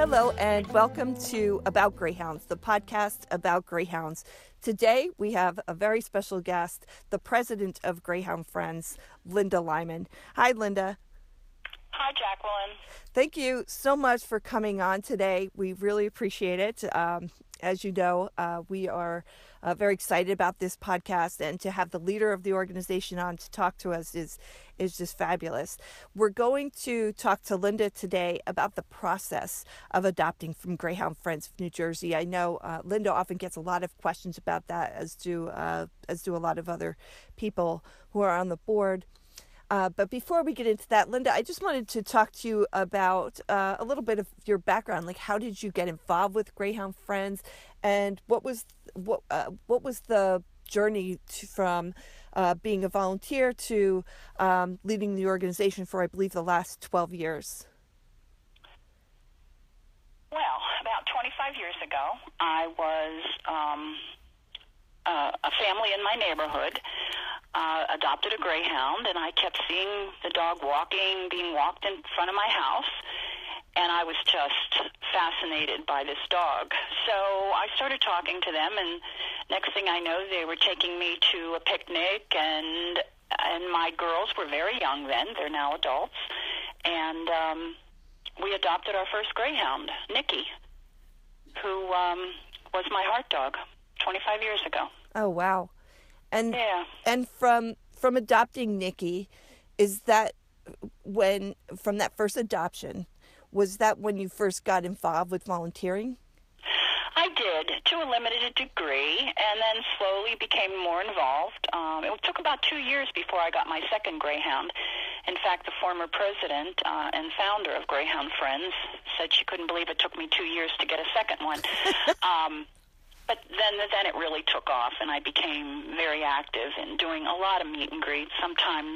Hello and welcome to About Greyhounds, the podcast about greyhounds. Today we have a very special guest, the president of Greyhound Friends, Linda Lyman. Hi, Linda. Hi, Jacqueline. Thank you so much for coming on today. We really appreciate it. As you know, we are very excited about this podcast, and to have the leader of the organization on to talk to us is just fabulous. We're going to talk to Linda today about the process of adopting from Greyhound Friends of New Jersey. I know Linda often gets a lot of questions about that, as do a lot of other people who are on the board. But before we get into that, Linda, I just wanted to talk to you about a little bit of your background. Like, how did you get involved with Greyhound Friends, and what was the journey from being a volunteer to leading the organization for, I believe, the last 12 years? Well, about 25 years ago, I was a family in my neighborhood adopted a greyhound, and I kept seeing the dog being walked in front of my house, and I was just fascinated by this dog. So I started talking to them, and next thing I know, they were taking me to a picnic, and my girls were very young then. They're now adults, and we adopted our first greyhound, Nikki, who was my heart dog 25 years ago. Oh, wow. And yeah. And from adopting Nikki, is that from that first adoption, was that when you first got involved with volunteering? I did, to a limited degree, and then slowly became more involved. It took about 2 years before I got my second greyhound. In fact, the former president and founder of Greyhound Friends said she couldn't believe it took me 2 years to get a second one. But then it really took off, and I became very active in doing a lot of meet and greets, sometimes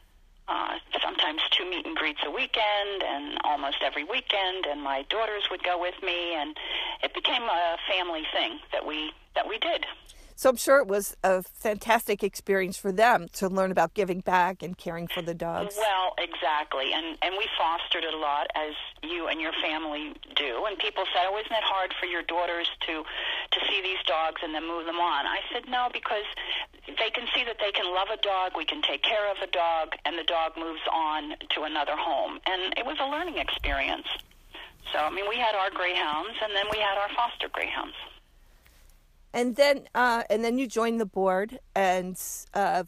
2 meet and greets a weekend, and almost every weekend, and my daughters would go with me, and it became a family thing that we did. So I'm sure it was a fantastic experience for them to learn about giving back and caring for the dogs. Well, exactly. And we fostered it a lot, as you and your family do. And people said, oh, isn't it hard for your daughters to see these dogs and then move them on? I said, no, because they can see that they can love a dog, we can take care of a dog, and the dog moves on to another home. And it was a learning experience. So, I mean, we had our greyhounds, and then we had our foster greyhounds. And then you joined the board, and how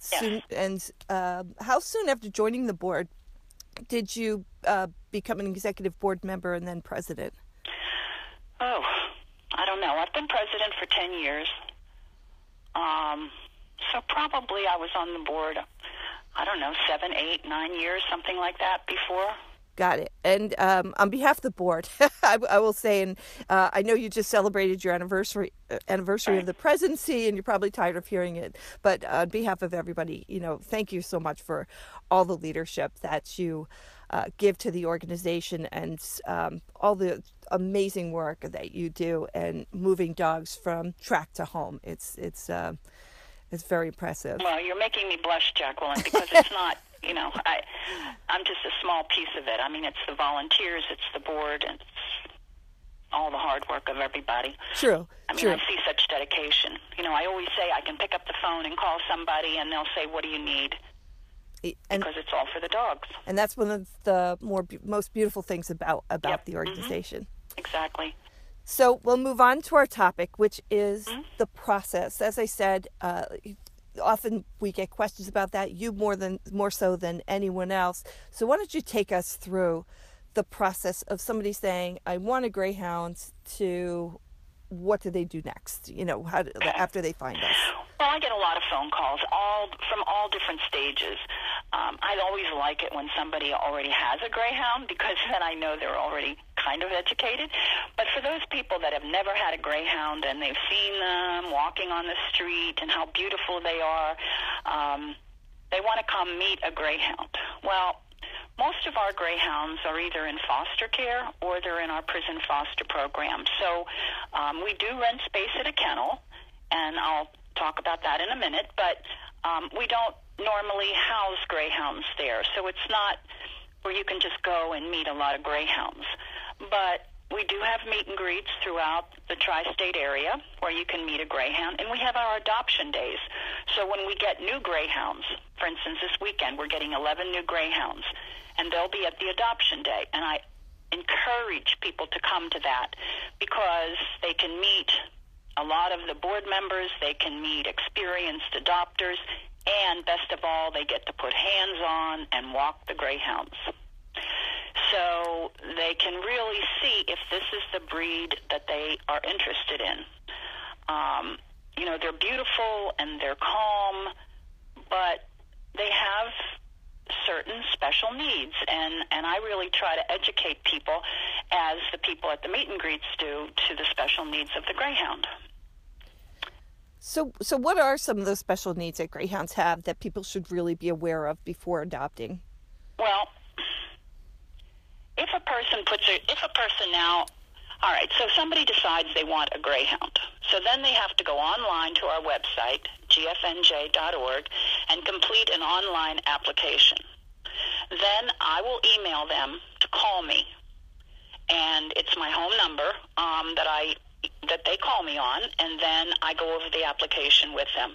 soon after joining the board did you become an executive board member and then president? Oh, I don't know. I've been president for 10 years. So probably I was on the board, I don't know, 7, 8, 9 years, something like that before. Got it. And on behalf of the board, I will say, and I know you just celebrated your anniversary Right. of the presidency, and you're probably tired of hearing it. But on behalf of everybody, thank you so much for all the leadership that you give to the organization, and all the amazing work that you do and moving dogs from track to home. It's very impressive. Well, you're making me blush, Jacqueline, because it's not. I'm just a small piece of it. I mean, it's the volunteers, it's the board, and it's all the hard work of everybody. True. I mean, true. I see such dedication. I always say I can pick up the phone and call somebody, and they'll say, what do you need? Because it's all for the dogs. And that's one of the most beautiful things about Yep. the organization. Mm-hmm. Exactly. So we'll move on to our topic, which is the process. As I said, often we get questions about that, you more so than anyone else. So why don't you take us through the process of somebody saying, I want a greyhound, to what do they do next, after they find us? Well, I get a lot of phone calls, from all different stages. I always like it when somebody already has a greyhound, because then I know they're already kind of educated. But for those people that have never had a greyhound and they've seen them walking on the street and how beautiful they are, they want to come meet a greyhound. Well, most of our greyhounds are either in foster care or they're in our prison foster program. So we do rent space at a kennel, and I'll talk about that in a minute, but we don't normally house greyhounds there. So it's not where you can just go and meet a lot of greyhounds. But we do have meet and greets throughout the tri-state area where you can meet a greyhound, and we have our adoption days. So when we get new greyhounds, for instance, this weekend we're getting 11 new greyhounds, and they'll be at the adoption day. And I encourage people to come to that because they can meet a lot of the board members, they can meet experienced adopters, and best of all, they get to put hands on and walk the greyhounds. So they can really see if this is the breed that they are interested in. They're beautiful and they're calm, but they have certain special needs, and I really try to educate people, as the people at the meet and greets do, to the special needs of the greyhound. So what are some of the special needs that greyhounds have that people should really be aware of before adopting? Well, if a person now, all right, so somebody decides they want a greyhound. So then they have to go online to our website, gfnj.org, and complete an online application. Then I will email them to call me, and it's my home number that they call me on, and then I go over the application with them.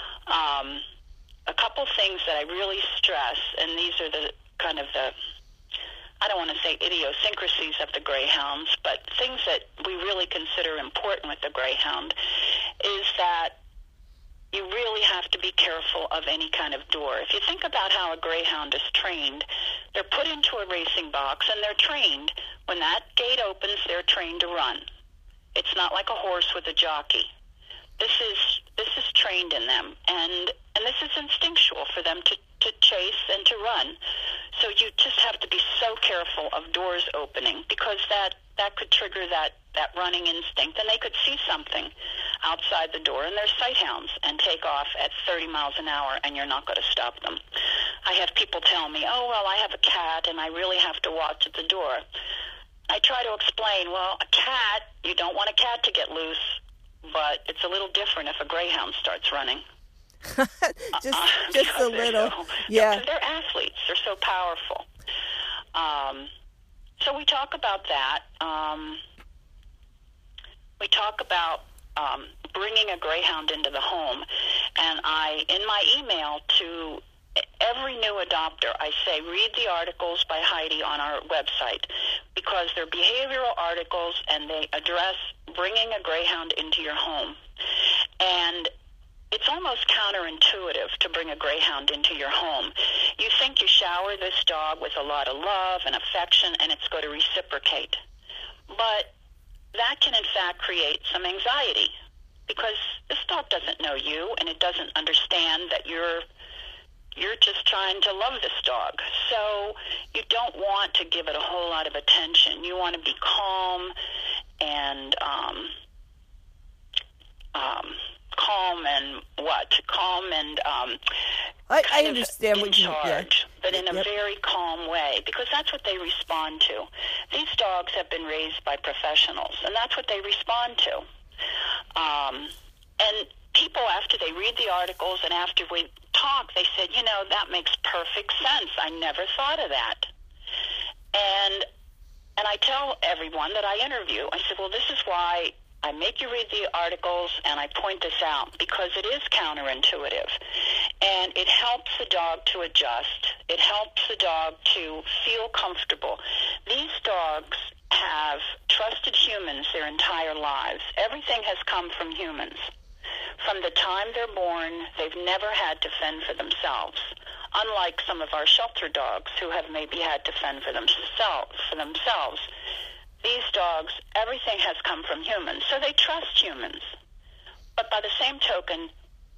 A couple things that I really stress, and these are the kind of the, I don't want to say idiosyncrasies of the greyhounds, but things that we really consider important with the greyhound, is that you really have to be careful of any kind of door. If you think about how a greyhound is trained, they're put into a racing box and they're trained. When that gate opens, they're trained to run. It's not like a horse with a jockey. This is trained in them, and this is instinctual for them to chase and to run. So you just have to be so careful of doors opening, because that could trigger that running instinct, and they could see something outside the door, and they're sight hounds, and take off at 30 miles an hour, and you're not going to stop them. I have people tell me, oh, well, I have a cat, and I really have to watch at the door. I try to explain, well, a cat, you don't want a cat to get loose, but it's a little different if a greyhound starts running. just a little. Yeah. They're athletes. They're so powerful. So we talk about that. We talk about bringing a greyhound into the home. And in my email to every new adopter, I say, read the articles by Heidi on our website, because they're behavioral articles and they address bringing a greyhound into your home. And it's almost counterintuitive to bring a greyhound into your home. You think you shower this dog with a lot of love and affection and it's going to reciprocate. But that can in fact create some anxiety, because this dog doesn't know you and it doesn't understand that you're just trying to love this dog. So you don't want to give it a whole lot of attention. You want to be calm and I understand what you mean. But in a very calm way, because that's what they respond to. These dogs have been raised by professionals, and that's what they respond to. And people, after they read the articles and after we talk, they said, that makes perfect sense. I never thought of that. And I tell everyone that I interview, I said, well, this is why I make you read the articles and I point this out, because it is counterintuitive. And it helps the dog to adjust. It helps the dog to feel comfortable. These dogs have trusted humans their entire lives. Everything has come from humans. From the time they're born, they've never had to fend for themselves, unlike some of our shelter dogs who have maybe had to fend for themselves. These dogs, everything has come from humans, so they trust humans. But by the same token,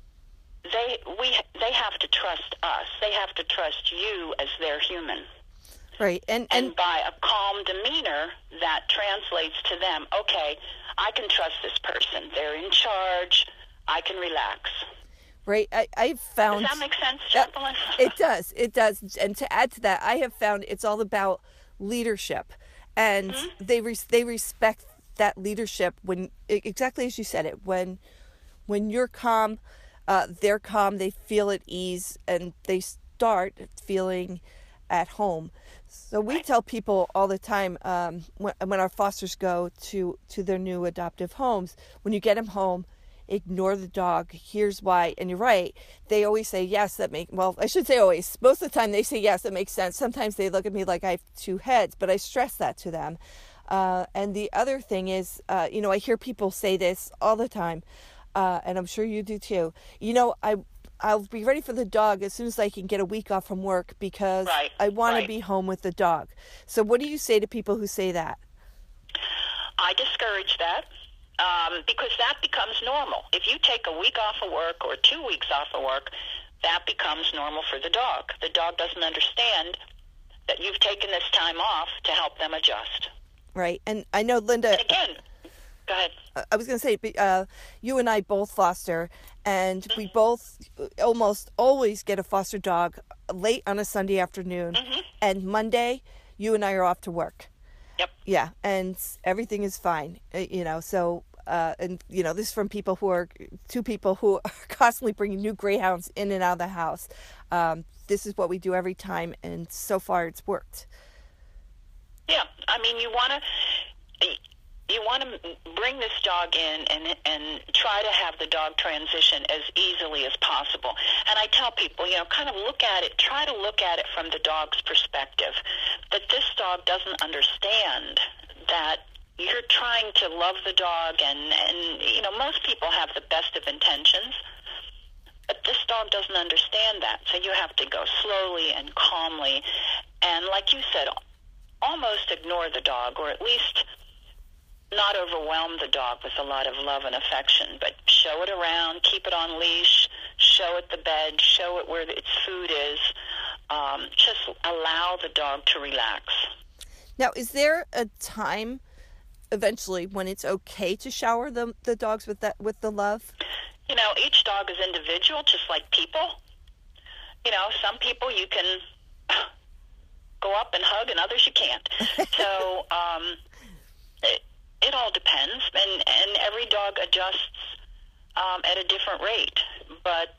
they have to trust us. They have to trust you as their human. Right. And by a calm demeanor, that translates to them, okay, I can trust this person. They're in charge. I can relax. Right. I've found... Does that make sense, Jacqueline? It does. It does. And to add to that, I have found it's all about leadership. And they respect that leadership when, exactly as you said it, when you're calm, they're calm, they feel at ease, and they start feeling at home. So we tell people all the time when our fosters go to their new adoptive homes, when you get them home, ignore the dog. Here's why. And you're right. They always say, yes, well, I should say always. Most of the time they say, yes, that makes sense. Sometimes they look at me like I have two heads, but I stress that to them. And the other thing is, I hear people say this all the time, and I'm sure you do too. I'll be ready for the dog as soon as I can get a week off from work because I want to be home with the dog. So what do you say to people who say that? I discourage that because that becomes normal. If you take a week off of work or 2 weeks off of work, that becomes normal for the dog. The dog doesn't understand that you've taken this time off to help them adjust. Right. And I know, Linda... And again, go ahead. I was going to say, you and I both foster, and we both almost always get a foster dog late on a Sunday afternoon, and Monday, you and I are off to work. Yep. Yeah, and everything is fine, so, this is from two people who are constantly bringing new greyhounds in and out of the house. This is what we do every time, and so far it's worked. Yeah, I mean, you want to bring this dog in and try to have the dog transition as easily as possible. And I tell people, kind of try to look at it from the dog's perspective, that this dog doesn't understand that you're trying to love the dog, and most people have the best of intentions, but this dog doesn't understand that. So you have to go slowly and calmly, and like you said, almost ignore the dog, or at least not overwhelm the dog with a lot of love and affection, but show it around, keep it on leash, show it the bed, show it where its food is. Just allow the dog to relax. Now, is there a time eventually when it's okay to shower the dogs with the love? Each dog is individual, just like people. Some people you can go up and hug, and others you can't. So it all depends, and every dog adjusts at a different rate. But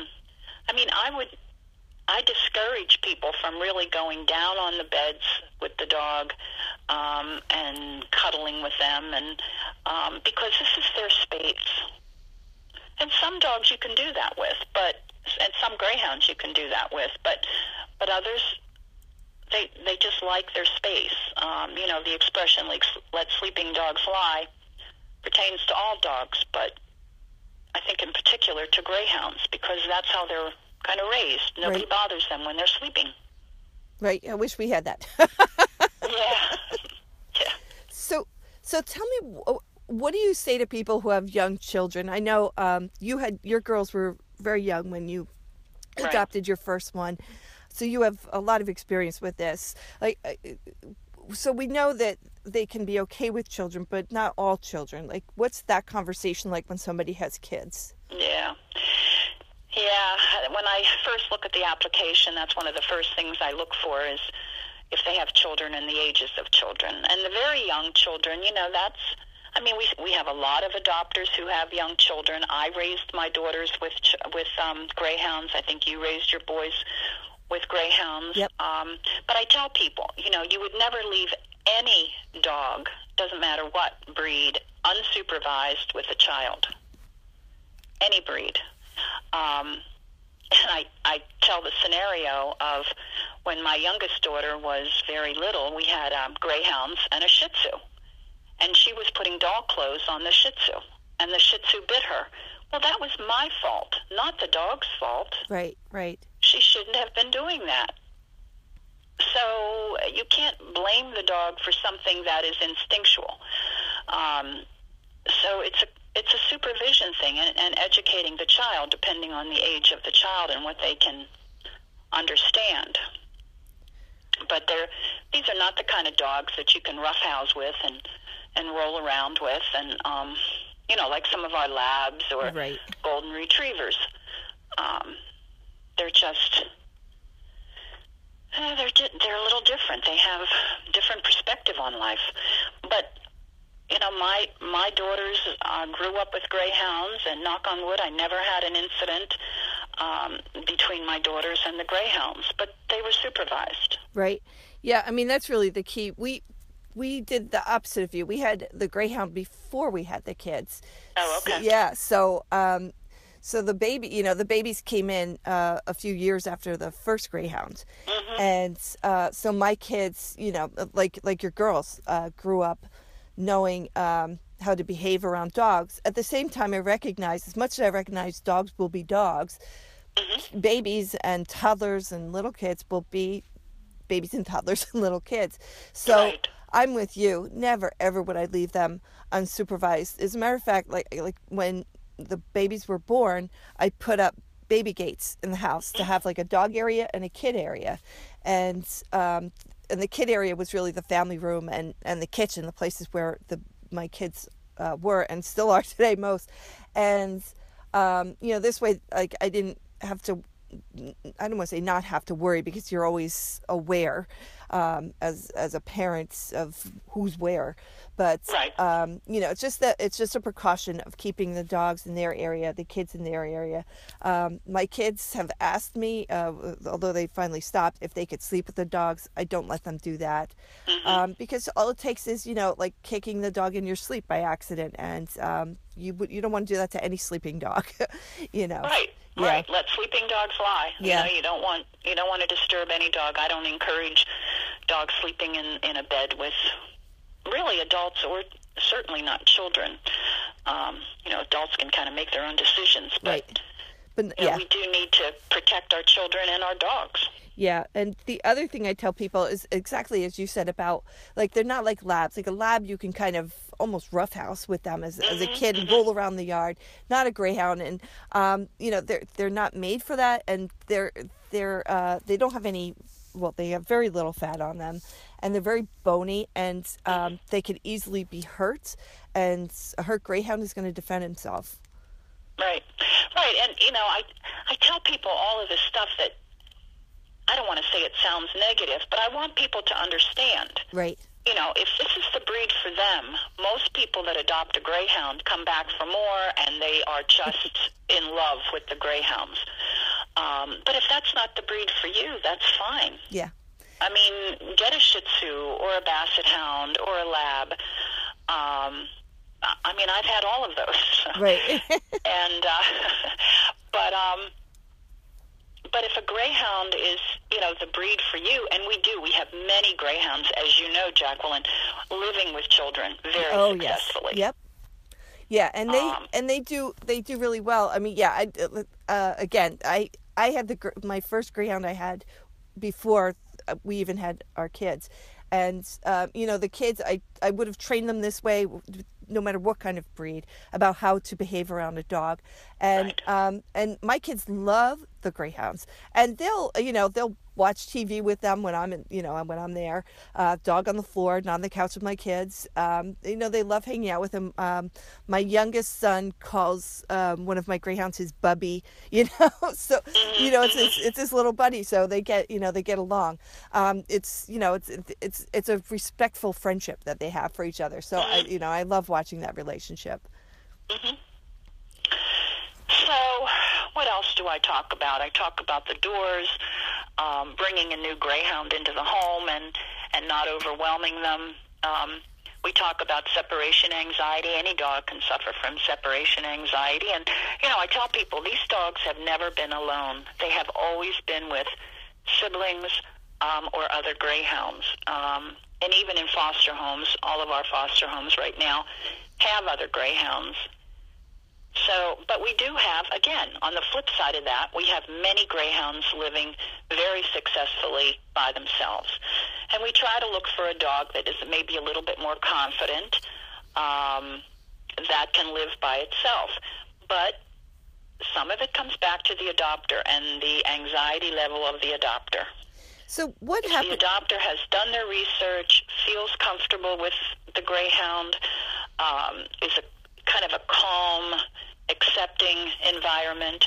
I discourage people from really going down on the beds with the dog and cuddling with them, and because this is their space. And some dogs you can do that with, and some greyhounds you can do that with, but others, they just like their space. The expression, like, let sleeping dogs lie, pertains to all dogs, but I think in particular to greyhounds, because that's how they're kind of raised. Nobody bothers them when they're sleeping. Right. I wish we had that. Yeah. So tell me, what do you say to people who have young children? I know your girls were very young when you adopted your first one. So you have a lot of experience with this. So we know that they can be okay with children, but not all children. Like, what's that conversation like when somebody has kids? Yeah. When I first look at the application, that's one of the first things I look for is if they have children and the ages of children. And the very young children, we have a lot of adopters who have young children. I raised my daughters with greyhounds. I think you raised your boys with greyhounds. Yep. But I tell people, you would never leave any dog, doesn't matter what breed, unsupervised with a child. Any breed. And I tell the scenario of when my youngest daughter was very little, we had greyhounds and a Shih Tzu. And she was putting dog clothes on the Shih Tzu, and the Shih Tzu bit her. Well, that was my fault, not the dog's fault. Right. She shouldn't have been doing that. So you can't blame the dog for something that is instinctual. So it's a supervision thing and educating the child depending on the age of the child and what they can understand. But these are not the kind of dogs that you can roughhouse with and roll around with, and like some of our labs or golden retrievers. They're just they're a little different. They have different perspective on life. But my daughters grew up with greyhounds, and knock on wood, I never had an incident between my daughters and the greyhounds, but they were supervised. Right. Yeah, I mean, that's really the key. We did the opposite of you. We had the Greyhound before we had the kids. Oh, okay. Yeah, so the baby, the babies came in a few years after the first Greyhound. Mm-hmm. And so my kids, like your girls, grew up knowing how to behave around dogs. At the same time, I recognize, as much as I recognize dogs will be dogs, Mm-hmm. babies and toddlers and little kids will be babies and toddlers and little kids. So Right. I'm with you. Never, ever would I leave them unsupervised. As a matter of fact, like when the babies were born, I put up baby gates in the house to have like a dog area and a kid area. And the kid area was really the family room and the kitchen, the places where my kids were and still are today most. And, this way, like I didn't have to, I don't want to say not have to worry, because you're always aware as a parent of who's where. But, Right. it's just a precaution of keeping the dogs in their area, the kids in their area. My kids have asked me, although they finally stopped, if they could sleep with the dogs. I don't let them do that. Mm-hmm. Because all it takes is, like kicking the dog in your sleep by accident. And you don't want to do that to any sleeping dog, Right. Yeah. Right. Let sleeping dogs lie. Yeah. You don't want to disturb any dog. I don't encourage dogs sleeping in a bed with really adults, or certainly not children. Adults can kind of make their own decisions, but Right. But yeah. we do need to protect our children and our dogs. Yeah, and the other thing I tell people is exactly as you said about, like, they're not like labs. Like a lab, you can kind of almost roughhouse with them as a kid and roll around the yard. Not a Greyhound, and they're not made for that, and they don't have any. Well, they have very little fat on them, and they're very bony, and they could easily be hurt. And a hurt Greyhound is going to defend himself. Right. Right. And I tell people all of this stuff that, I don't want to say it sounds negative, but I want people to understand. Right. If this is the breed for them, most people that adopt a Greyhound come back for more, and they are just in love with the Greyhounds. But if that's not the breed for you, that's fine. Yeah. I mean, get a Shih Tzu or a Basset Hound or a Lab. I've had all of those. Right. And but if a Greyhound is, the breed for you, and we have many Greyhounds, as you know, Jacqueline, living with children very successfully. Yes. Yep. Yeah, and they do really well. I mean, yeah. I had my first Greyhound I had before we even had our kids, and the kids, I would have trained them this way, no matter what kind of breed, about how to behave around a dog. And Right. And my kids love the Greyhounds, and they'll watch TV with them when I'm when I'm there, dog on the floor, not on the couch with my kids. They love hanging out with them. My youngest son calls one of my Greyhounds his Bubby, so it's his little buddy, so they get along. It's a respectful friendship that they have for each other. So I love watching that relationship. Mm-hmm. So, what else do I talk about? I talk about the doors, bringing a new Greyhound into the home and not overwhelming them. We talk about separation anxiety. Any dog can suffer from separation anxiety. And, I tell people these dogs have never been alone. They have always been with siblings or other Greyhounds. And even in foster homes, all of our foster homes right now have other Greyhounds. So, but we do have, again, on the flip side of that, we have many Greyhounds living very successfully by themselves. And we try to look for a dog that is maybe a little bit more confident, that can live by itself. But some of it comes back to the adopter and the anxiety level of the adopter. So what If happened? the adopter has done their research, feels comfortable with the Greyhound, is a kind of a calm, accepting environment,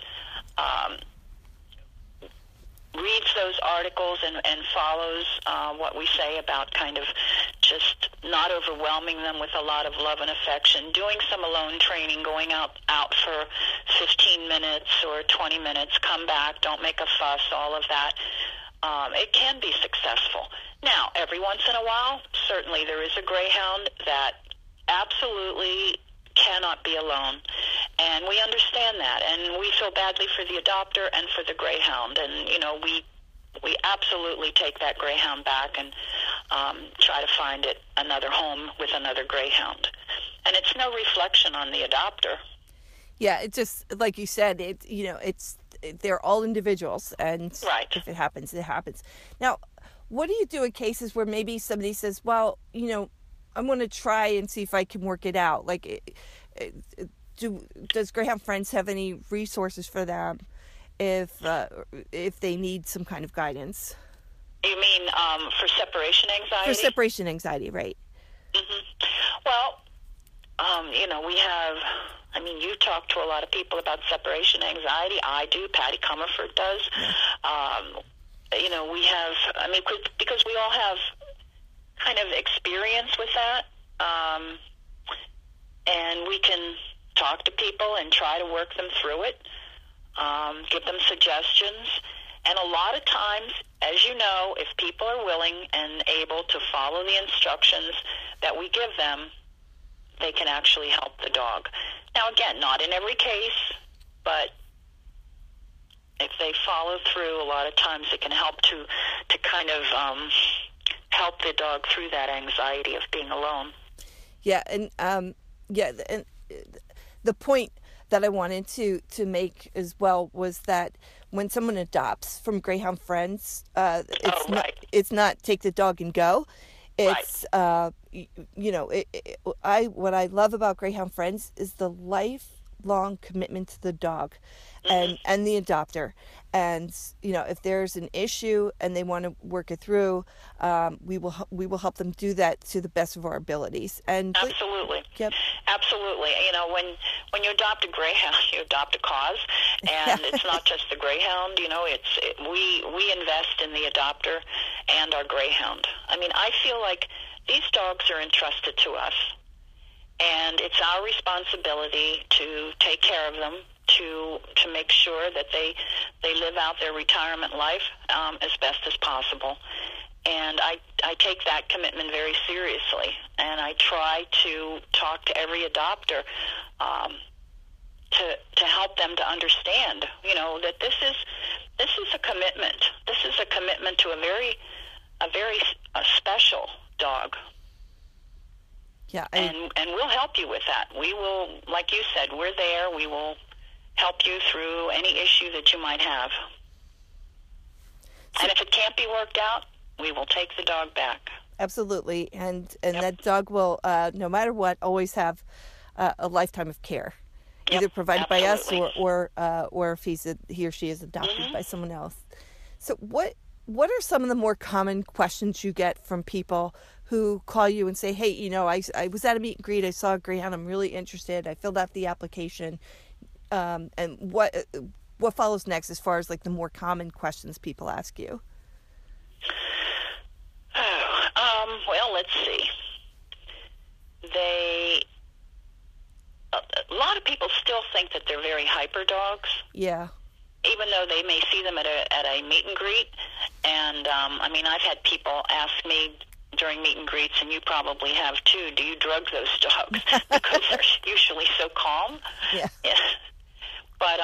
reads those articles and follows what we say about kind of just not overwhelming them with a lot of love and affection, doing some alone training, going out for 15 minutes or 20 minutes, come back, don't make a fuss, all of that. it can be successful. Now, every once in a while, certainly there is a greyhound that absolutely cannot be alone, and we understand that, and we feel badly for the adopter and for the greyhound, and we absolutely take that greyhound back and try to find it another home with another greyhound, and it's no reflection on the adopter. Yeah, it just, like you said, they're all individuals, and right. If it happens, it happens. Now, what do you do in cases where maybe somebody says, well, I'm going to try and see if I can work it out? Like, does Greyhound Friends have any resources for them if they need some kind of guidance? You mean for separation anxiety? For separation anxiety, right. Mm-hmm. Well, we have, you talk to a lot of people about separation anxiety. I do. Patty Comerford does. Yeah. We have, because we all have kind of experience with that, and we can talk to people and try to work them through it, give them suggestions. And a lot of times, as you know, if people are willing and able to follow the instructions that we give them, they can actually help the dog. Now, again, not in every case, but if they follow through, a lot of times it can help to kind of help the dog through that anxiety of being alone. Yeah, and and the point that I wanted to make as well was that when someone adopts from Greyhound Friends, it's not take the dog and go. It's right. What I love about Greyhound Friends is the lifelong commitment to the dog, and the adopter. And if there's an issue and they want to work it through, we will help them do that to the best of our abilities. And absolutely, yep, absolutely. When you adopt a greyhound, you adopt a cause, and it's not just the greyhound. We invest in the adopter and our greyhound. I feel like these dogs are entrusted to us, and it's our responsibility to take care of them, to make sure that they live out their retirement life as best as possible. And I take that commitment very seriously, and I try to talk to every adopter to help them to understand, that this is a commitment. This is a commitment to a very special dog. Yeah, and we'll help you with that. We will, like you said, we're there. We will help you through any issue that you might have. And if it can't be worked out, we will take the dog back. Absolutely, and that dog will, no matter what, always have a lifetime of care, either provided by us or if he or she is adopted by someone else. So what are some of the more common questions you get from people who call you and say, hey, I was at a meet and greet, I saw a greyhound, I'm really interested, I filled out the application, and what follows next as far as like the more common questions people ask you? Well, let's see. A lot of people still think that they're very hyper dogs. Yeah. Even though they may see them at a meet and greet. And, I've had people ask me during meet and greets, and you probably have too, do you drug those dogs? Because they're usually so calm. Yeah. But,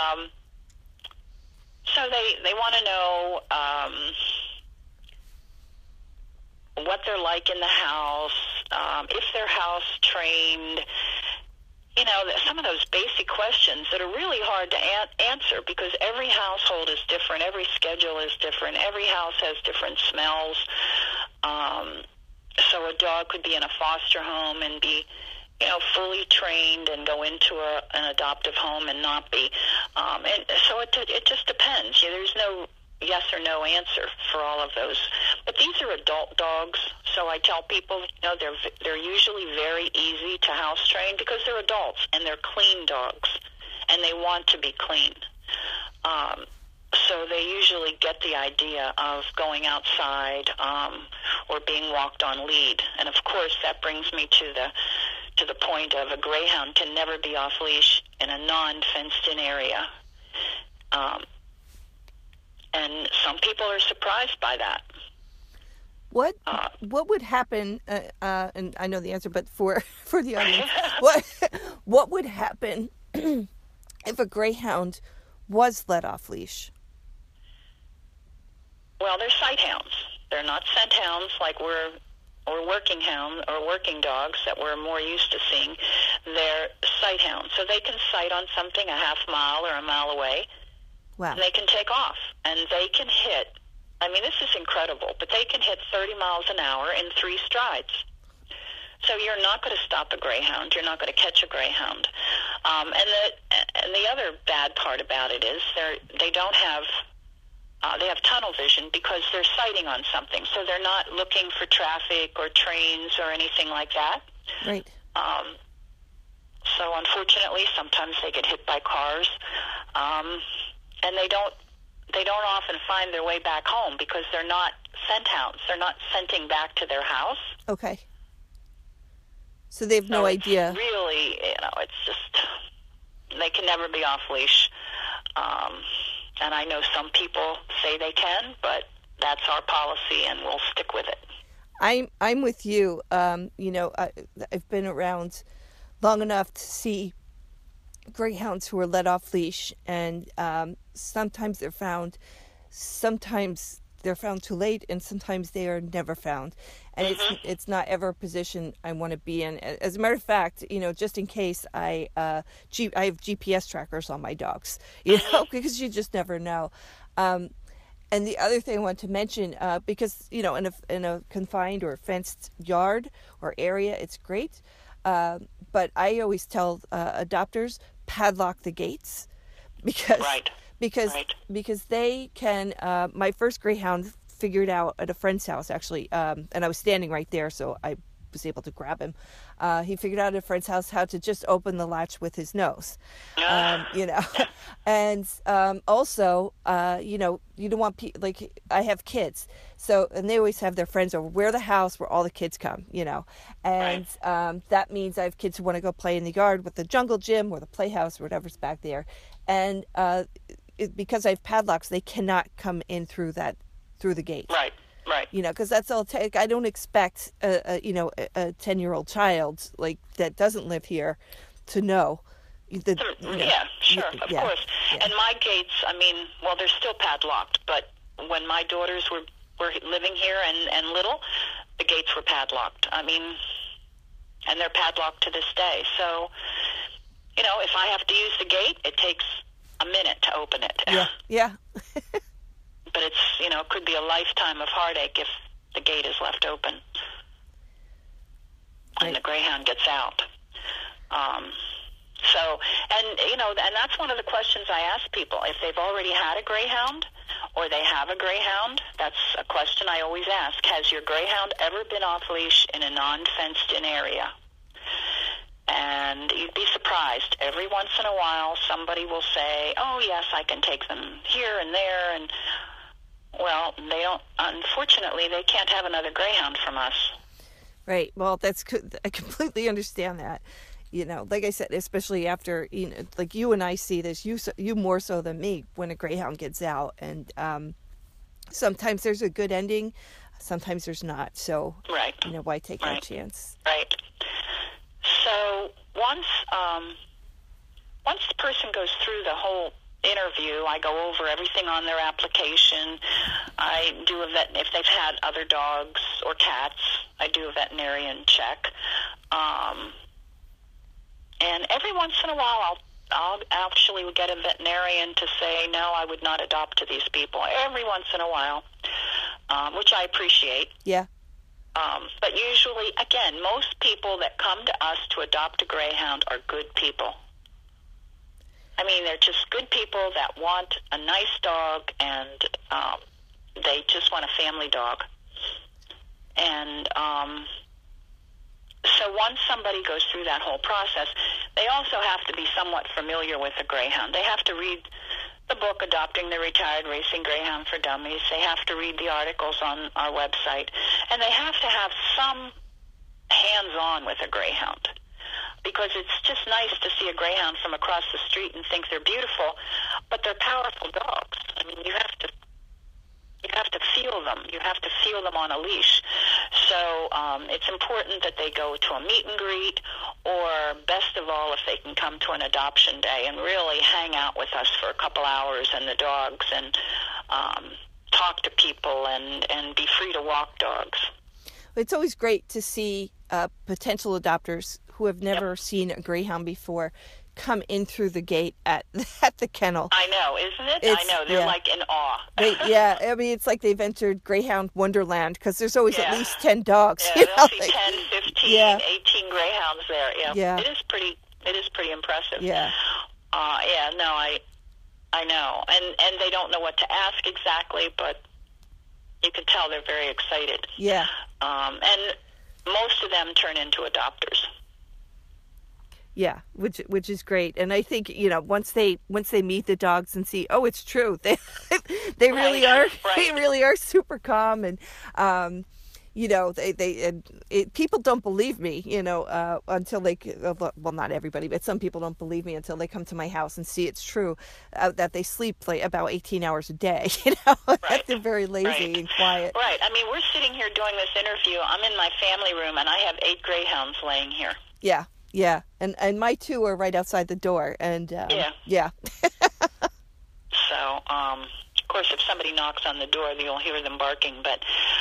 so they want to know what they're like in the house, if they're house trained, some of those basic questions that are really hard to answer because every household is different, every schedule is different, every house has different smells. So a dog could be in a foster home and be, fully trained and go into an adoptive home and not be. And so it just depends. There's no yes or no answer for all of those. But these are adult dogs, so I tell people, they're usually very easy to house train because they're adults and they're clean dogs, and they want to be clean. So they usually get the idea of going outside or being walked on lead. And of course, that brings me to the point of a greyhound can never be off leash in a non-fenced-in area. And some people are surprised by that. What would happen? And I know the answer, but for the audience, what would happen if a greyhound was let off leash? Well, they're sight hounds. They're not scent hounds like or working hounds or working dogs that we're more used to seeing. They're sight hounds, so they can sight on something a half mile or a mile away. Wow! And they can take off, and they can hit. I mean, this is incredible, but they can hit 30 miles an hour in 3 strides. So you're not going to stop a greyhound. You're not going to catch a greyhound. And the other bad part about it is they don't have they have tunnel vision because they're sighting on something. So they're not looking for traffic or trains or anything like that. Right. So unfortunately, sometimes they get hit by cars, and they don't often find their way back home because they're not scent hounds. They're not scenting back to their house. Okay. So they have no idea. Really, it's just, they can never be off leash. And I know some people say they can, but that's our policy, and we'll stick with it. I'm with you. I've been around long enough to see greyhounds who are let off leash, and sometimes they're found too late, and sometimes they are never found, and it's not ever a position I want to be in. As a matter of fact, just in case, I have GPS trackers on my dogs, because you just never know. And the other thing I want to mention, because in a confined or fenced yard or area, it's great. But I always tell adopters, padlock the gates, because they can. My first greyhound figured out at a friend's house, actually, and I was standing right there, so I was able to grab him. He figured out at a friend's house how to just open the latch with his nose, and also, you don't want like I have kids, and they always have their friends over. We're the house where all the kids come, and that means I have kids who want to go play in the yard with the jungle gym or the playhouse or whatever's back there, and because I have padlocks, they cannot come in through the gate. Right. Because that's all. I don't expect a 10-year-old child like that doesn't live here to know. Yeah, sure, of course. Yeah. And my gates, they're still padlocked. But when my daughters were living here and little, the gates were padlocked. And they're padlocked to this day. So, if I have to use the gate, it takes a minute to open it. Yeah. But it's, could be a lifetime of heartache if the gate is left open and the greyhound gets out. And that's one of the questions I ask people. If they've already had a greyhound or they have a greyhound, that's a question I always ask. Has your greyhound ever been off leash in a non-fenced-in area? And you'd be surprised. Every once in a while, somebody will say, oh, yes, I can take them here and there, and well, they don't. Unfortunately, they can't have another greyhound from us. Right. Well, that's good. I completely understand that. Like I said, especially after like you and I see this, you more so than me when a greyhound gets out, and sometimes there's a good ending, sometimes there's not. So right. Why take that chance? Right. So once the person goes through the whole interview, I go over everything on their application. I do if they've had other dogs or cats, I do a veterinarian check. And every once in a while, I'll actually get a veterinarian to say, no, I would not adopt to these people. Every once in a while, which I appreciate. Yeah. But usually, again, most people that come to us to adopt a greyhound are good people. They're just good people that want a nice dog, and they just want a family dog. And so once somebody goes through that whole process, they also have to be somewhat familiar with a greyhound. They have to read the book, Adopting the Retired Racing Greyhound for Dummies. They have to read the articles on our website. And they have to have some hands-on with a greyhound, because it's just nice to see a greyhound from across the street and think they're beautiful, but they're powerful dogs. You have to You have to feel them. You have to feel them on a leash. So it's important that they go to a meet and greet, or best of all, if they can come to an adoption day and really hang out with us for a couple hours and the dogs, and talk to people and be free to walk dogs. It's always great to see potential adopters who have never seen a greyhound before come in through the gate at the kennel. I know, isn't it? I know. They're like in awe. I mean, it's like they've entered Greyhound Wonderland, because there's always at least 10 dogs. Yeah, they'll see 10, 15, 18 greyhounds there. Yeah. It is pretty impressive. Yeah. I know. And they don't know what to ask exactly, but you can tell they're very excited. Yeah. And most of them turn into adopters. Yeah, which is great. And I think, once they meet the dogs and see, oh, it's true. They really are. Right. They really are super calm, and people don't believe me, until they, well, not everybody, but some people don't believe me until they come to my house and see it's true, that they sleep like about 18 hours a day, that they're very lazy and quiet. Right. I mean, we're sitting here doing this interview. I'm in my family room, and I have 8 greyhounds laying here. Yeah. Yeah. And my 2 are right outside the door. And, yeah. So, of course, if somebody knocks on the door, you'll hear them barking, but,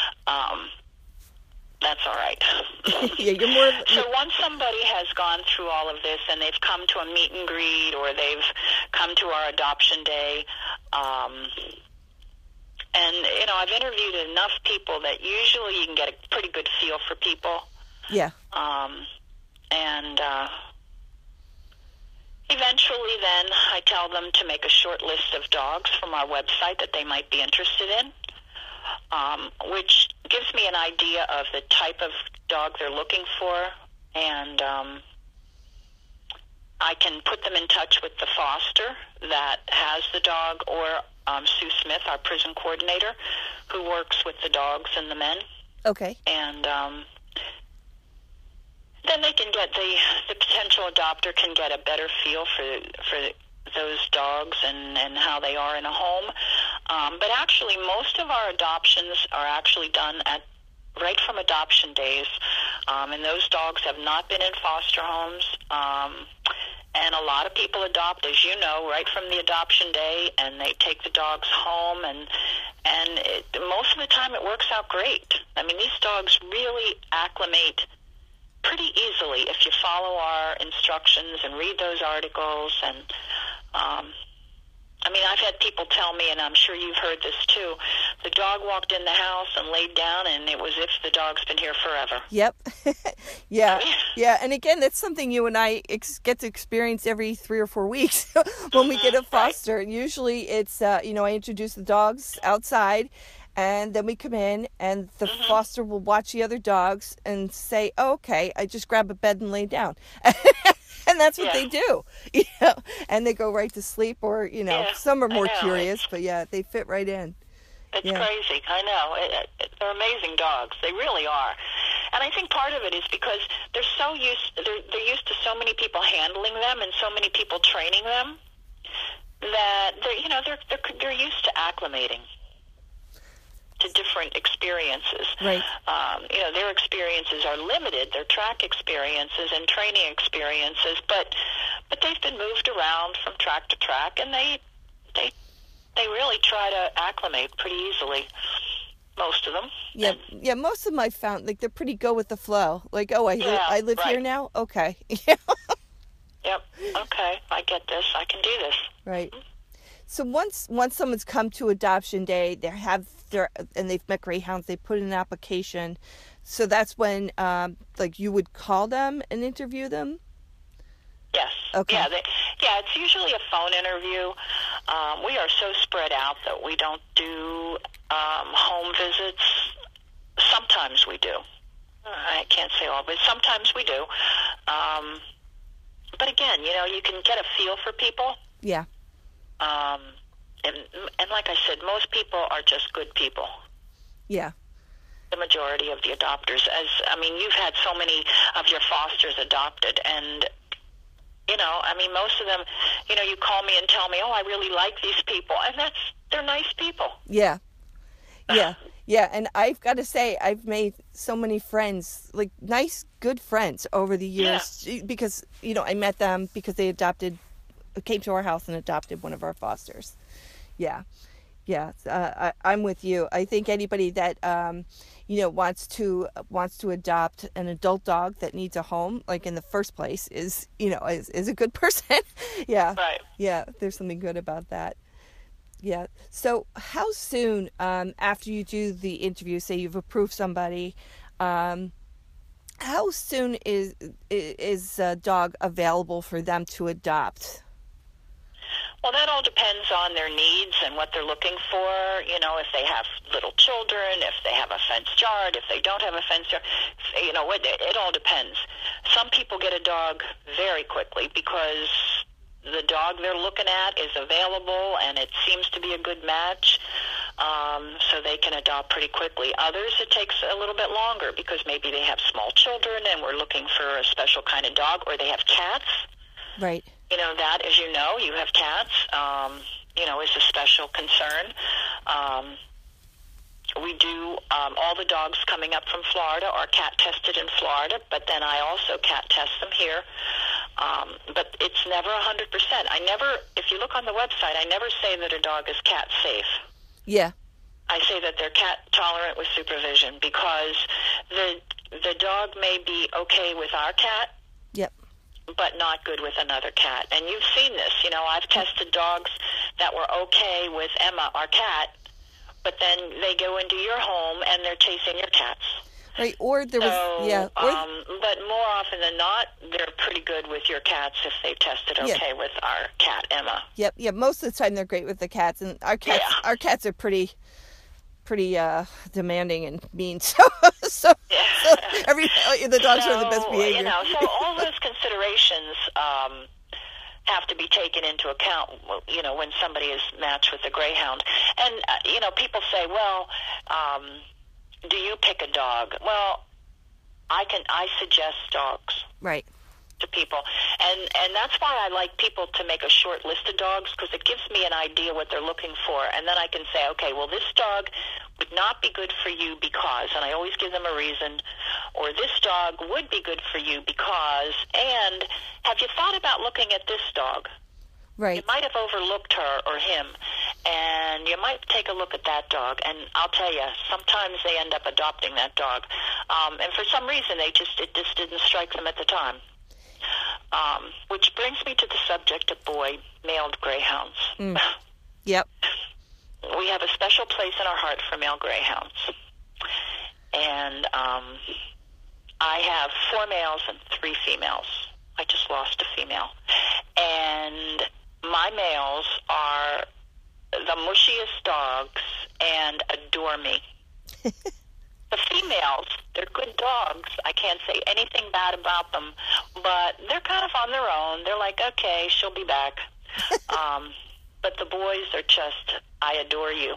that's all right. Yeah, you're more. So once somebody has gone through all of this and they've come to a meet and greet, or they've come to our adoption day, and I've interviewed enough people that usually you can get a pretty good feel for people. Yeah. And eventually, then I tell them to make a short list of dogs from our website that they might be interested in, which gives me an idea of the type of dog they're looking for, and I can put them in touch with the foster that has the dog, or Sue Smith, our prison coordinator, who works with the dogs and the men. Okay. And then they can get the potential adopter can get a better feel for those dogs and how they are in a home. But actually, most of our adoptions are actually done right from adoption days, and those dogs have not been in foster homes. And a lot of people adopt, as you know, right from the adoption day, and they take the dogs home, and most of the time it works out great. I mean, these dogs really acclimate pretty easily if you follow our instructions and read those articles. And I mean, I've had people tell me, and I'm sure you've heard this too, the dog walked in the house and laid down, and it was as if the dog's been here forever. Yep. Yeah. And again, that's something you and I get to experience every 3 or 4 weeks when we get a foster. Right. Usually it's, I introduce the dogs outside, and then we come in, and the foster will watch the other dogs and say, oh, okay, I just grab a bed and lay down. And that's what they do, and they go right to sleep, or, some are more curious, but they fit right in. It's crazy. I know. They're amazing dogs. They really are. And I think part of it is because they're used to so many people handling them and so many people training them that they're used to acclimating to different experiences. Right. Their experiences are limited, their track experiences and training experiences, but they've been moved around from track to track, and they really try to acclimate pretty easily, most of them. Yeah, most of them I found, like, they're pretty go with the flow. Like, oh, I live here now? Okay. Yep, okay, I get this, I can do this. Right. So once someone's come to adoption day, and they've met greyhounds, they put in an application. So that's when, you would call them and interview them? Yes. Okay. Yeah, it's usually a phone interview. We are so spread out that we don't do home visits. Sometimes we do. I can't say all, but sometimes we do. But again, you can get a feel for people. Yeah. And like I said, most people are just good people. Yeah. The majority of the adopters. You've had so many of your fosters adopted, and, most of them, you call me and tell me, oh, I really like these people, and they're nice people. Yeah. Yeah. Yeah, and I've got to say, I've made so many friends, like nice, good friends over the years, because, I met them because they came to our house and adopted one of our fosters. Yeah. Yeah. I'm with you. I think anybody that, wants to adopt an adult dog that needs a home, like in the first place, is a good person. Yeah. Right. Yeah. There's something good about that. Yeah. So how soon after you do the interview, say you've approved somebody, how soon is a dog available for them to adopt? Well, that all depends on their needs and what they're looking for. If they have little children, if they have a fenced yard, if they don't have a fenced yard, it all depends. Some people get a dog very quickly because the dog they're looking at is available and it seems to be a good match, so they can adopt pretty quickly. Others, it takes a little bit longer because maybe they have small children and we're looking for a special kind of dog, or they have cats. Right. That, as you have cats, is a special concern. We do, all the dogs coming up from Florida are cat tested in Florida, but then I also cat test them here. But it's never 100%. If you look on the website, I never say that a dog is cat safe. Yeah. I say that they're cat tolerant with supervision, because the dog may be okay with our cat, yep, but not good with another cat. And you've seen this. I've tested dogs that were okay with Emma, our cat, but then they go into your home and they're chasing your cats. Right, or there was, yeah. But more often than not, they're pretty good with your cats if they tested okay with our cat, Emma. Yep, yeah. Most of the time they're great with the cats, and our cats are pretty demanding and mean. So the dogs are the best behavior. So all those considerations have to be taken into account, when somebody is matched with a greyhound. And people say, well, do you pick a dog? Well, I suggest dogs. Right. To people, and that's why I like people to make a short list of dogs, because it gives me an idea what they're looking for, and then I can say, okay, well, this dog would not be good for you because, and I always give them a reason, or this dog would be good for you because, and have you thought about looking at this dog? Right. You might have overlooked her or him, and you might take a look at that dog. And I'll tell you, sometimes they end up adopting that dog, and for some reason it just didn't strike them at the time. Which brings me to the subject of male greyhounds. Yep. We have a special place in our heart for male greyhounds. And I have 4 males and 3 females. I just lost a female. And my males are the mushiest dogs and adore me. The females, they're good dogs. I can't say anything bad about them, but they're kind of on their own. They're like, okay, she'll be back. But the boys are just, I adore you.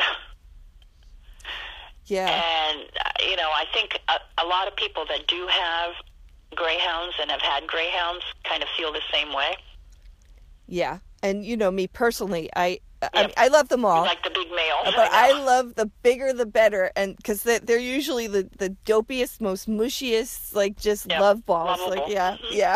Yeah. And, I think a lot of people that do have greyhounds and have had greyhounds kind of feel the same way. Yeah. And, me personally, I love them all. You like the big males. But I love the bigger the better, and because they're usually the dopiest, most mushiest, like just love balls. Lovable. Like yeah.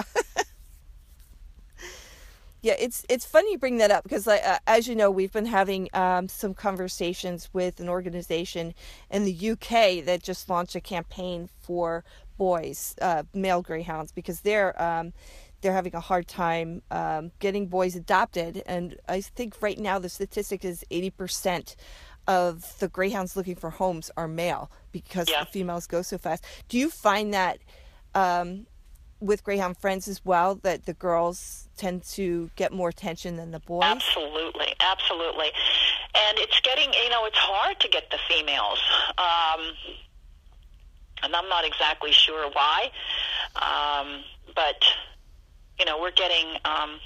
Yeah, it's funny you bring that up because, as you know, we've been having some conversations with an organization in the UK that just launched a campaign for boys, male greyhounds, because they're having a hard time getting boys adopted. And I think right now the statistic is 80% of the greyhounds looking for homes are male because the females go so fast. Do you find that with greyhound friends as well, that the girls tend to get more attention than the boys? Absolutely. And it's getting, it's hard to get the females. And I'm not exactly sure why. But we're getting,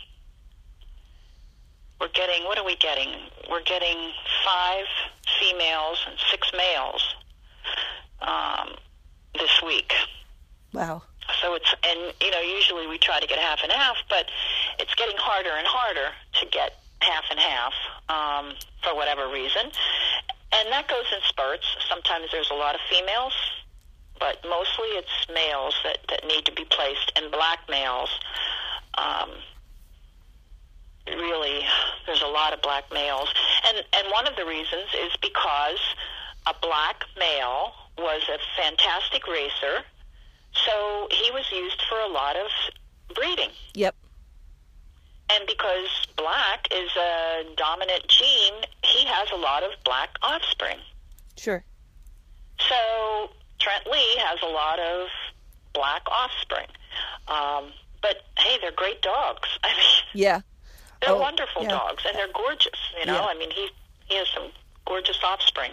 what are we getting? We're getting 5 females and 6 males this week. Wow. So usually we try to get half and half, but it's getting harder and harder to get half and half for whatever reason. And that goes in spurts. Sometimes there's a lot of females, but mostly it's males that need to be placed. And black males, really, there's a lot of black males. And one of the reasons is because a black male was a fantastic racer, so he was used for a lot of breeding. Yep. And because black is a dominant gene, he has a lot of black offspring. Sure. So Trent Lee has a lot of black offspring. But, hey, they're great dogs. I mean, yeah. They're wonderful dogs, and they're gorgeous, you know. Yeah. I mean, he has some gorgeous offspring.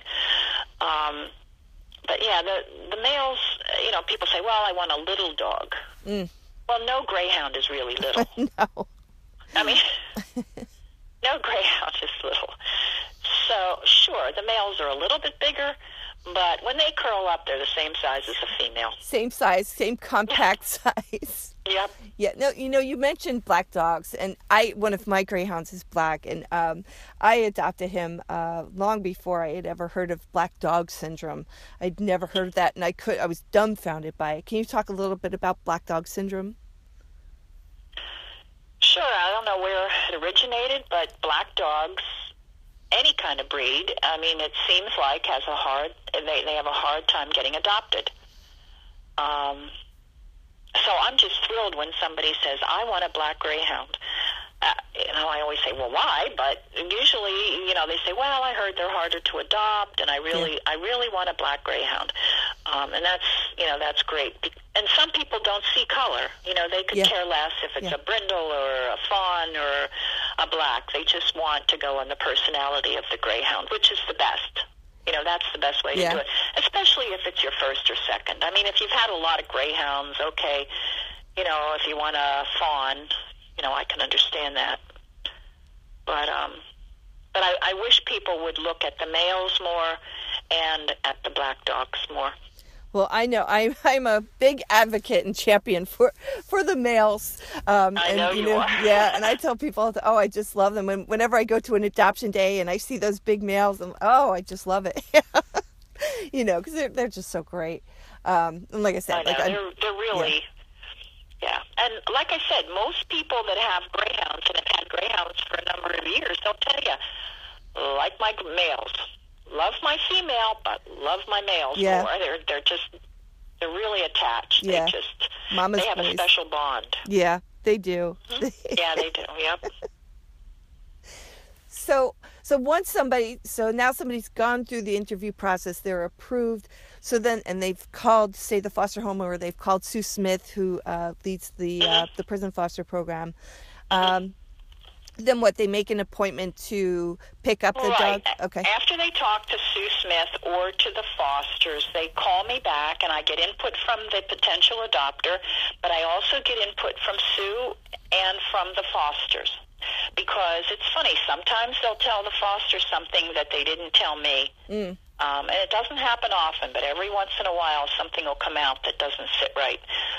But, yeah, the males, you know, people say, well, I want a little dog. Mm. Well, no greyhound is really little. No. I mean, no greyhound is little. So, sure, the males are a little bit bigger, but when they curl up, they're the same size as a female. Same size, same compact size. Yep. Yeah, no, you know, you mentioned black dogs, and one of my greyhounds is black, and I adopted him long before I had ever heard of black dog syndrome. I'd never heard of that, and I was dumbfounded by it. Can you talk a little bit about black dog syndrome? Sure, I don't know where it originated, but black dogs, any kind of breed, I mean, it seems like they have a hard time getting adopted. So I'm just thrilled when somebody says, I want a black greyhound. You know, I always say, well, why? But usually, you know, they say, well, I heard they're harder to adopt, and I really want a black greyhound. And that's great. And some people don't see color. You know, they could care less if it's a brindle or a fawn or a black. They just want to go on the personality of the greyhound, which is the best. You know, that's the best way to do it, especially if it's your first or second. I mean, if you've had a lot of greyhounds, okay, you know, if you want a fawn, you know, I can understand that. But I wish people would look at the males more and at the black dogs more. Well, I know I'm a big advocate and champion for the males. I know you are. Yeah, and I tell people, I just love them. Whenever I go to an adoption day and I see those big males, I just love it. You know, because they're just so great. And like I said, they're really, And like I said, most people that have greyhounds and have had greyhounds for a number of years, they'll tell you, like my males. Love my female, but love my males more. They're really attached. Yeah. They have a special bond. Yeah, they do. Mm-hmm. Yeah, they do. Yep. So now somebody's gone through the interview process, they're approved. So then, and they've called, say, the foster home, or they've called Sue Smith, who leads the prison foster program. Then what? They make an appointment to pick up the dog? Okay. After they talk to Sue Smith or to the fosters, they call me back, and I get input from the potential adopter, but I also get input from Sue and from the fosters. Because it's funny, sometimes they'll tell the foster something that they didn't tell me. And it doesn't happen often, but every once in a while something will come out that doesn't sit right.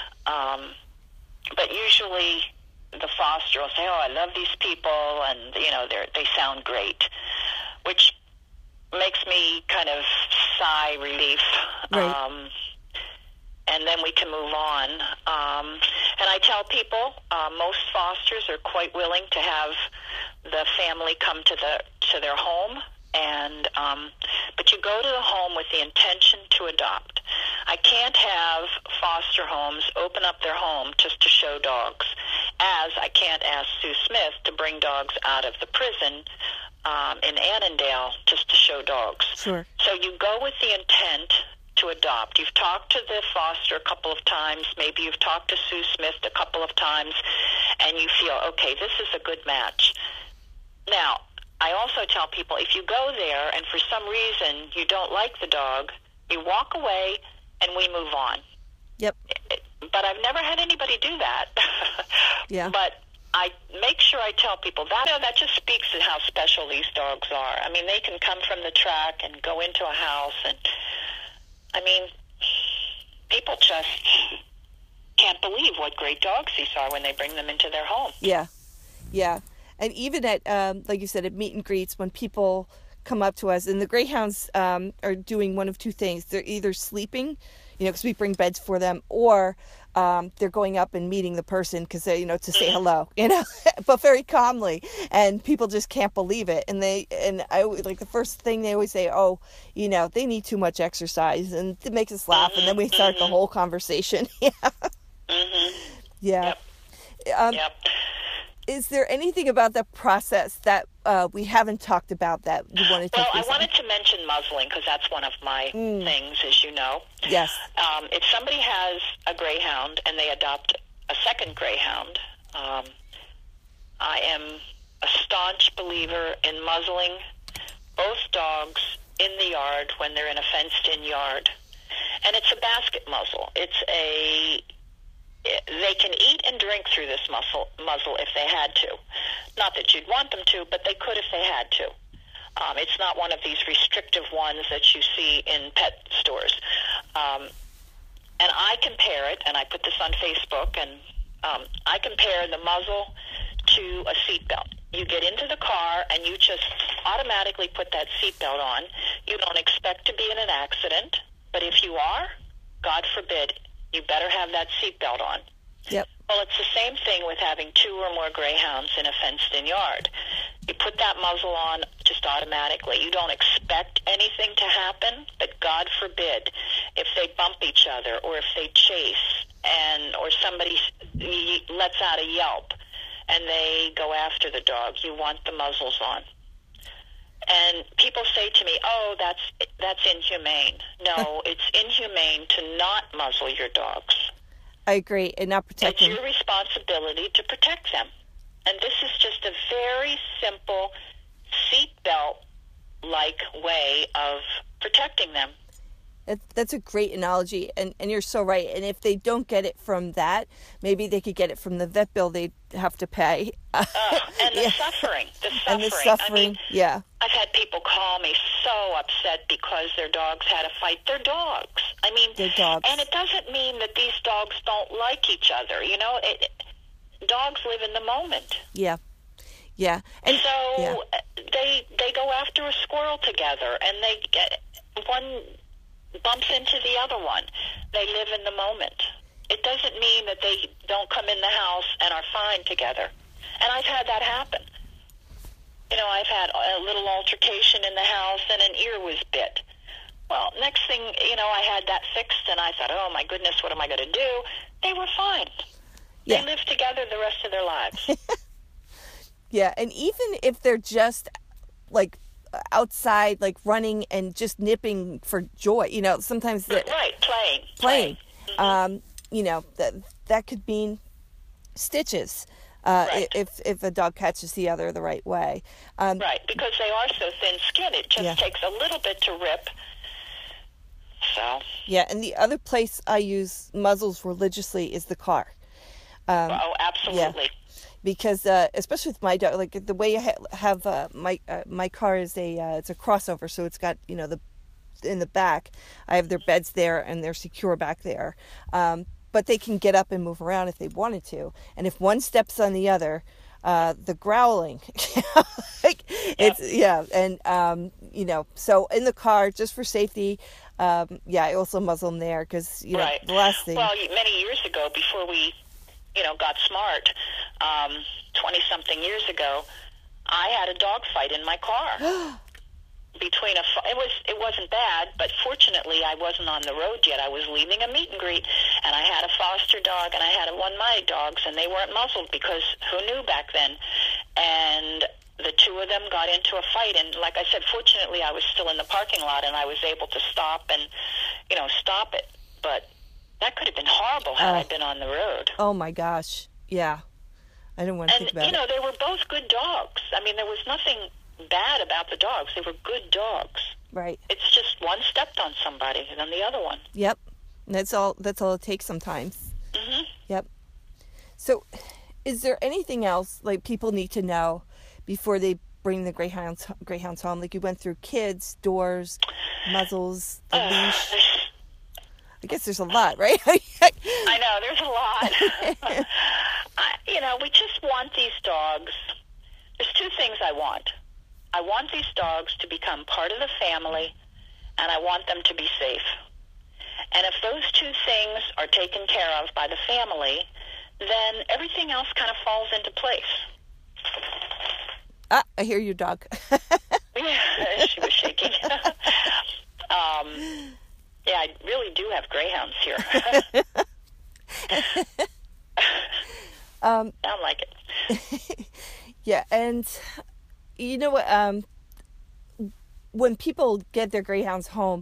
But usually the foster will say, I love these people, and, you know, they sound great, which makes me kind of sigh relief. Right. And then we can move on. And I tell people, most fosters are quite willing to have the family come to their home, and but you go to the home with the intention to adopt. I can't have foster homes open up their home just to show dogs, as I can't ask Sue Smith to bring dogs out of the prison in Annandale just to show dogs. Sure. So you go with the intent to adopt. You've talked to the foster a couple of times, maybe you've talked to Sue Smith a couple of times, and you feel, okay, this is a good match. Now, I also tell people, if you go there and for some reason you don't like the dog, you walk away and we move on. Yep. But I've never had anybody do that. Yeah. But I make sure I tell people that just speaks to how special these dogs are. I mean, they can come from the track and go into a house, and I mean, people just can't believe what great dogs these are when they bring them into their home. Yeah, yeah. And even at, like you said, at meet and greets, when people come up to us, and the greyhounds are doing one of two things. They're either sleeping, because we bring beds for them, or they're going up and meeting the person because they, to say hello, but very calmly, and people just can't believe it. And I like the first thing they always say, oh, they need too much exercise, and it makes us laugh, and then we start the whole conversation. Yeah. Yeah. Yep. Is there anything about the process that we haven't talked about that you wanted to? Well, I wanted to mention muzzling because that's one of my things, as you know. Yes. If somebody has a greyhound and they adopt a second greyhound, I am a staunch believer in muzzling both dogs in the yard when they're in a fenced-in yard. And it's a basket muzzle. They can eat and drink through this muzzle if they had to. Not that you'd want them to, but they could if they had to. It's not one of these restrictive ones that you see in pet stores. And I compare it, and I put this on Facebook, and I compare the muzzle to a seatbelt. You get into the car, and you just automatically put that seatbelt on. You don't expect to be in an accident, but if you are, God forbid, you better have that seatbelt on. Yep. Well, it's the same thing with having 2 or more greyhounds in a fenced-in yard. You put that muzzle on just automatically. You don't expect anything to happen, but God forbid, if they bump each other or if they chase or somebody lets out a yelp and they go after the dog, you want the muzzles on. And people say to me, oh, that's inhumane. No, it's inhumane to not muzzle your dogs. I agree, and not protect them. It's your responsibility to protect them. And this is just a very simple seatbelt-like way of protecting them. That's a great analogy, and you're so right. And if they don't get it from that, maybe they could get it from the vet bill they'd have to pay. And the suffering. And the suffering, yeah. I've had people call me so upset because their dogs had a fight. They're dogs. They're dogs. And it doesn't mean that these dogs don't like each other. Dogs live in the moment. Yeah. Yeah. And so they go after a squirrel together, and they get one bumps into the other one. They live in the moment. It doesn't mean that they don't come in the house and are fine together. And I've had that happen. I've had a little altercation in the house and an ear was bit. Well, next thing, I had that fixed and I thought, oh my goodness, what am I going to do? They were fine. Yeah. They lived together the rest of their lives. Yeah, and even if they're just like outside, like running and just nipping for joy, sometimes playing. That could mean stitches if a dog catches the other the right way. Right, because they are so thin-skinned, it just takes a little bit to rip. So. Yeah, and the other place I use muzzles religiously is the car. Absolutely. Yeah. Because especially with my dog, like the way I have my car is it's a crossover, so it's got in the back I have their beds there and they're secure back there, but they can get up and move around if they wanted to. And if one steps on the other, the growling, So in the car, just for safety, I also muzzle them there because the last thing. Well, many years ago, before we got smart, 20-something years ago, I had a dog fight in my car. It wasn't bad, but fortunately I wasn't on the road yet. I was leaving a meet and greet, and I had a foster dog and I had one of my dogs, and they weren't muzzled because who knew back then? And the 2 of them got into a fight, and like I said, fortunately I was still in the parking lot and I was able to stop it. But that could have been horrible had I been on the road. Oh my gosh. Yeah. I didn't want to think about it. They were both good dogs. There was nothing bad about the dogs. They were good dogs. Right. It's just one stepped on somebody and then the other one. Yep. That's all it takes sometimes. Mm-hmm. Yep. So is there anything else like people need to know before they bring the greyhounds home? Like you went through kids, doors, muzzles, the leash. I guess there's a lot, right? I know, there's a lot. We just want these dogs. There's 2 things I want. I want these dogs to become part of the family, and I want them to be safe. And if those two things are taken care of by the family, then everything else kind of falls into place. Ah, I hear your dog. Yeah, she was shaking. Yeah, I really do have greyhounds here. Sound like it. Yeah, and you know what? When people get their greyhounds home,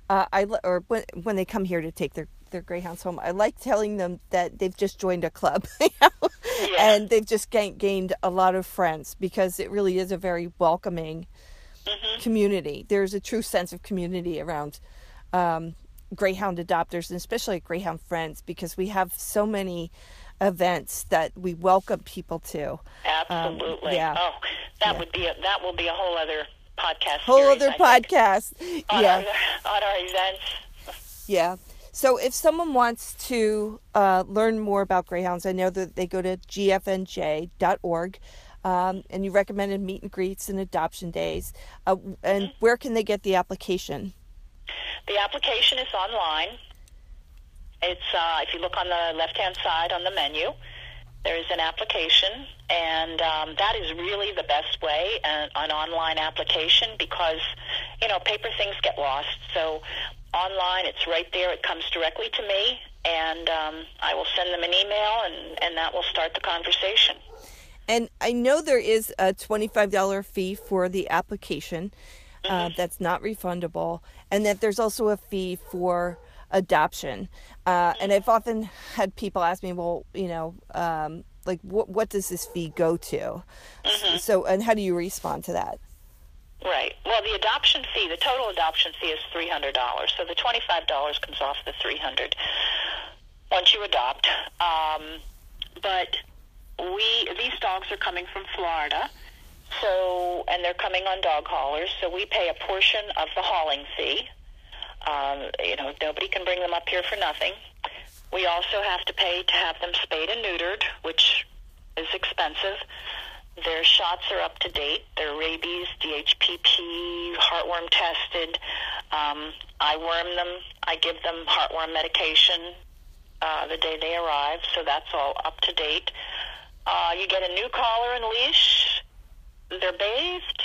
when they come here to take their greyhounds home, I like telling them that they've just joined a club, Yeah. and they've just gained a lot of friends, because it really is a very welcoming community. There's a true sense of community around greyhound adopters, and especially greyhound friends, because we have so many events that we welcome people to. Absolutely. Yeah. Oh, that will be a whole other podcast. Podcast. On Yeah. On our events. Yeah. So if someone wants to learn more about greyhounds, I know that they go to gfnj.org, and you recommended meet and greets and adoption days. And where can they get the application? The application is online. It's if you look on the left-hand side on the menu, there is an application, and that is really the best way, an online application, because, paper things get lost. So online, it's right there. It comes directly to me, and I will send them an email, and that will start the conversation. And I know there is a $25 fee for the application that's not refundable, and that there's also a fee for adoption. And I've often had people ask me, well, like what does this fee go to? So, and how do you respond to that? Right. Well, the total adoption fee is $300. So the $25 comes off the $300 once you adopt. But these dogs are coming from Florida, and they're coming on dog haulers, so we pay a portion of the hauling fee. Nobody can bring them up here for nothing. We also have to pay to have them spayed and neutered, which is expensive. Their shots are up to date. They're rabies, DHPP, heartworm tested. I worm them. I give them heartworm medication the day they arrive, so that's all up to date. You get a new collar and leash. They're bathed.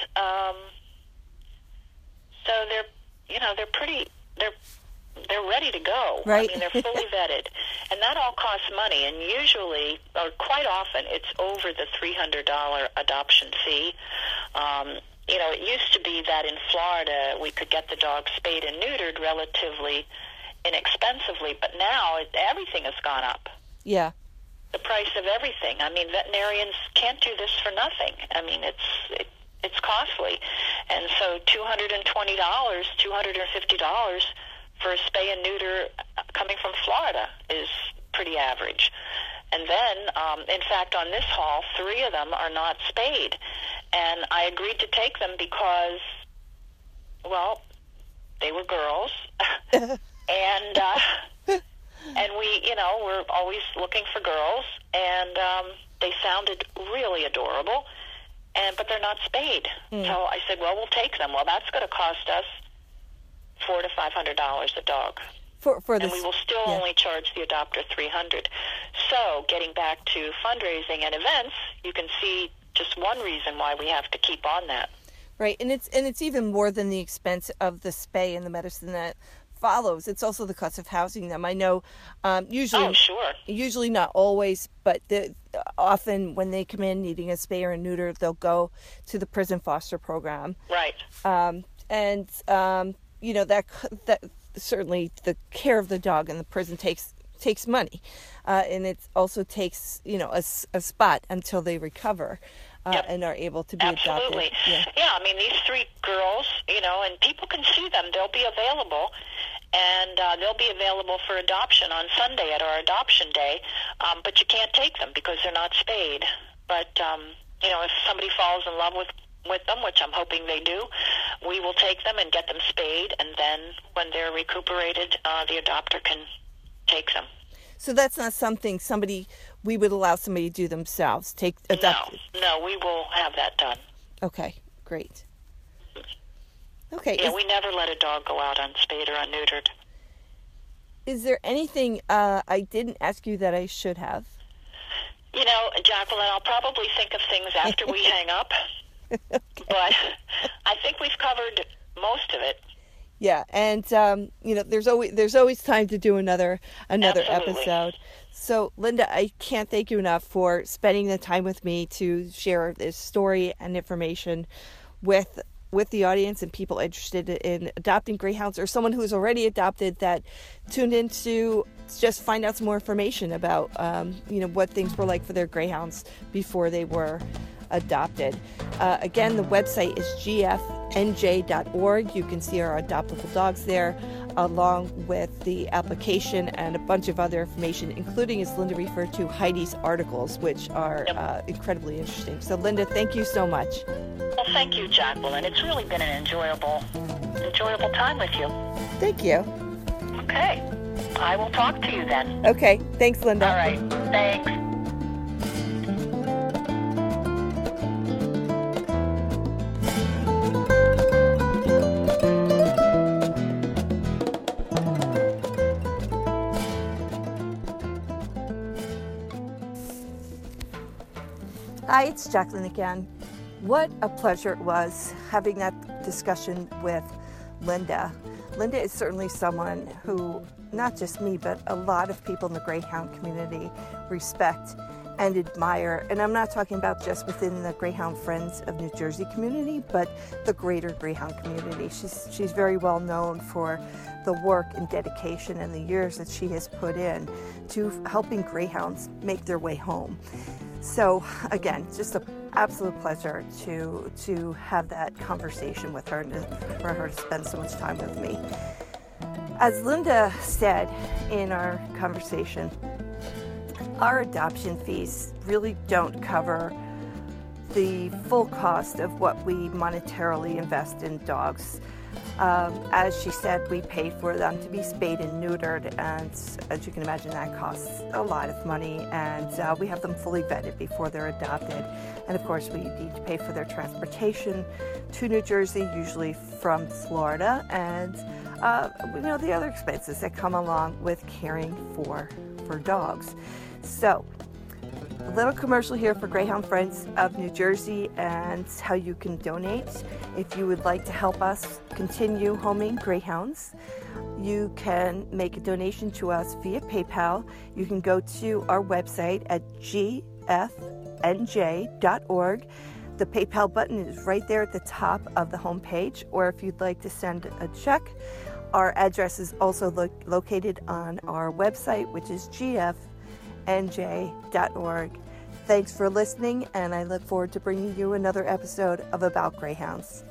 So they're pretty. They're ready to go. Right. I mean, they're fully vetted, and that all costs money. And usually, or quite often, it's over the $300 adoption fee. It used to be that in Florida we could get the dog spayed and neutered relatively inexpensively, but now everything has gone up. Yeah. The price of everything. I mean, veterinarians can't do this for nothing. I mean, it's costly, and so $220, $250 for a spay and neuter coming from Florida is pretty average. And then, in fact, on this haul, 3 of them are not spayed, and I agreed to take them because, well, they were girls, and we're always looking for girls, and they sounded really adorable, but they're not spayed. So I said, well, we'll take them. Well, that's going to cost us $400 to $500 a dog. And we will still only charge the adopter $300. So getting back to fundraising and events, you can see just one reason why we have to keep on that. Right, and it's even more than the expense of the spay and the medicine that follows. It's also the cost of housing them. I know usually, oh, sure. Usually not always, but often when they come in needing a spay or a neuter, they'll go to the prison foster program. Right. That certainly the care of the dog in the prison takes money, and it also takes a spot until they recover. And are able to be Absolutely. adopted. Yeah, I mean, these 3 girls, and people can see them. They'll be available, and they'll be available for adoption on Sunday at our adoption day, but you can't take them because they're not spayed. But, if somebody falls in love with them, which I'm hoping they do, we will take them and get them spayed, and then when they're recuperated, the adopter can take them. So that's not something we would allow somebody to do themselves. No, we will have that done. Okay, great. Okay. Yeah, we never let a dog go out unspayed or unneutered. Is there anything I didn't ask you that I should have? You know, Jacqueline, I'll probably think of things after we hang up, but I think we've covered most of it. Yeah, and there's always time to do another Absolutely. episode. So, Linda, I can't thank you enough for spending the time with me to share this story and information with the audience and people interested in adopting greyhounds, or someone who's already adopted that tuned in to just find out some more information about what things were like for their greyhounds before they were adopted. Again, the website is gfnj.org. You can see our adoptable dogs there, along with the application and a bunch of other information, including, as Linda referred to, Heidi's articles, which are incredibly interesting. So, Linda, thank you so much. Well, thank you, Jacqueline. It's really been an enjoyable time with you. Thank you. Okay. I will talk to you then. Okay. Thanks, Linda. All right. Thanks. Hi, it's Jacqueline again. What a pleasure it was having that discussion with Linda. Linda is certainly someone who, not just me, but a lot of people in the Greyhound community respect and admire. And I'm not talking about just within the Greyhound Friends of New Jersey community, but the greater Greyhound community. She's very well known for the work and dedication and the years that she has put in to helping greyhounds make their way home. So again, just an absolute pleasure to have that conversation with her and for her to spend so much time with me. As Linda said in our conversation, our adoption fees really don't cover the full cost of what we monetarily invest in dogs. As she said, we pay for them to be spayed and neutered, and as you can imagine, that costs a lot of money, and we have them fully vetted before they're adopted. And of course, we need to pay for their transportation to New Jersey, usually from Florida, and the other expenses that come along with caring for dogs. So, a little commercial here for Greyhound Friends of New Jersey and how you can donate. If you would like to help us continue homing greyhounds, you can make a donation to us via PayPal. You can go to our website at gfnj.org. The PayPal button is right there at the top of the homepage, or if you'd like to send a check, our address is also located on our website, which is gfnj.org. Thanks for listening, and I look forward to bringing you another episode of About Greyhounds.